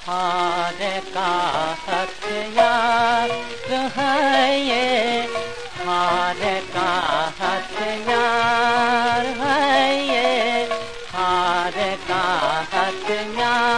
हार का हथियार है ये, हार का हथियार है ये, हार का हथियार।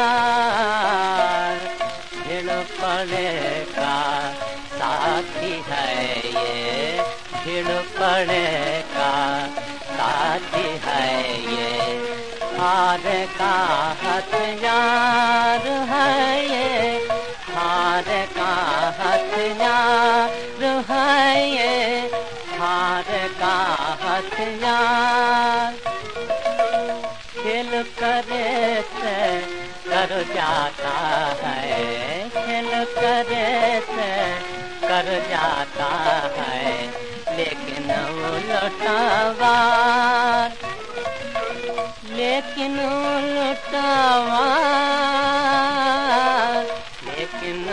भीड़ पड़ेगा साथी है ये, भीड़ पड़ेगा साथी है ये, हार का हथियार है ये, हार का हथियार है ये, हार का हथियार। खेल करे से कर जाता है, खेल करे से कर जाता है, लेकिन उलटवा, लेकिन उलटवा, लेकिन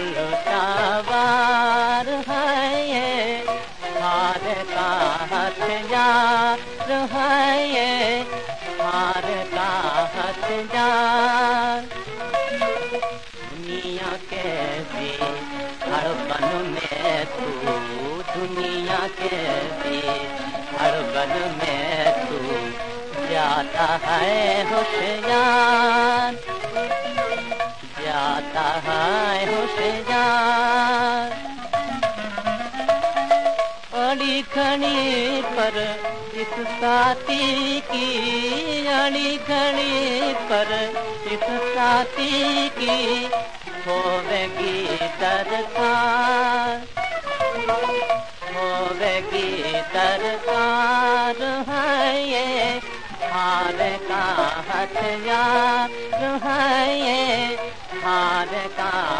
उलटवार है ये, हार का हथियार है ये, हार का हथियार। दुनिया के भी हर बन में तू, दुनिया के भी हर बन में तू जाता है होशियार, जाता है होशियार। अड़ी खड़ी पर इस साथी की, अड़ी खड़ी पर इस साथी की होवेगी दरकार, होवेगी दरकार है ये, हार का हथियार है ये, हार का